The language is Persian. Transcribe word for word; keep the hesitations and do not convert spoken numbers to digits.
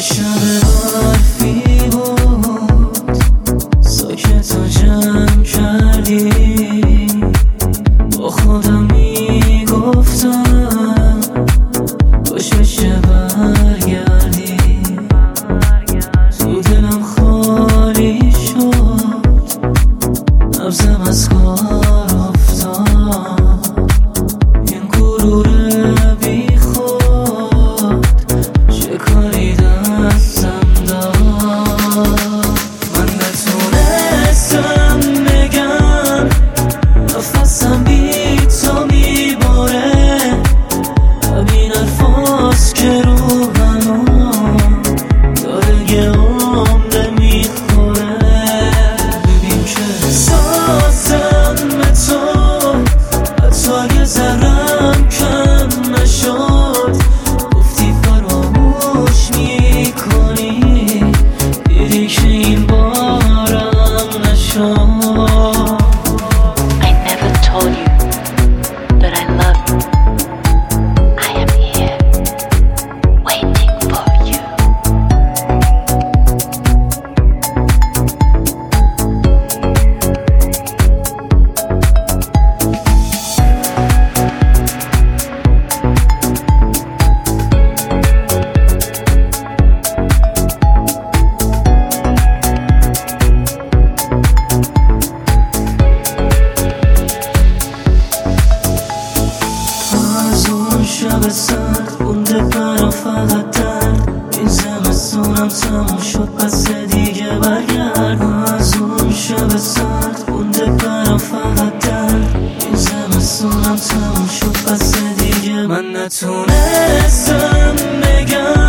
شب برفی بود، ساکت و جمع کردی، با خودم میگفتم باش بشه برگردی. تو دلم خالی شد، نبضم از کار افتاد، این غرور بی خود چه کاری دستم داد. من نتونستم بگم نفسم بی تو میباره، همین حرفاست که روحمو داره گرامده میخوره. ببین که احساسم به تو حتی اگه ذرم کم نشد، گفتی فراموش میکنی، دیدی که این بارم نشد. I never told you that I love you. I am here, waiting for you. از اون شب سرد مونده برام فقط درد، این زمستونم تموم شد پس دیگه برگرد. از اون شب سرد مونده برام فقط درد، این زمستونم تموم شد پس دیگه من نتونستم بگم